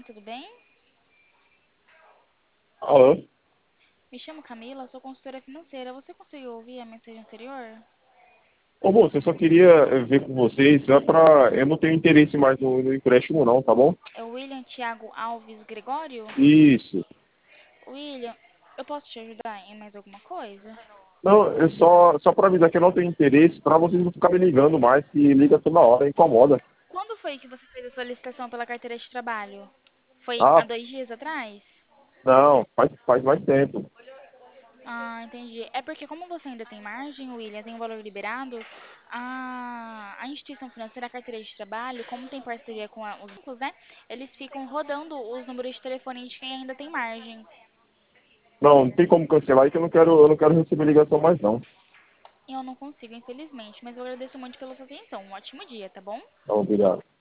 tudo bem? Alô? Me chamo Camila, sou consultora financeira. Você conseguiu ouvir a mensagem anterior? Ô, moço, eu só queria ver com vocês, eu não tenho interesse mais no empréstimo não, tá bom? É o William Thiago Alves Gregório? Isso. William, eu posso te ajudar em mais alguma coisa? Não, só para avisar que eu não tenho interesse, para vocês não ficarem me ligando mais, que liga toda hora, incomoda. Quando foi que você fez a solicitação pela carteira de trabalho? Foi há Ah, 2 dias atrás? não, faz mais tempo. Ah, entendi. É porque como você ainda tem margem, William, tem um valor liberado, a instituição financeira, a carteira de trabalho, como tem parceria com os bancos, né? Eles ficam rodando os números de telefone de quem ainda tem margem. Não tem como cancelar, que eu não quero receber ligação mais não. Eu não consigo, infelizmente, mas eu agradeço muito pela sua atenção. Um ótimo dia, tá bom? Não, obrigado.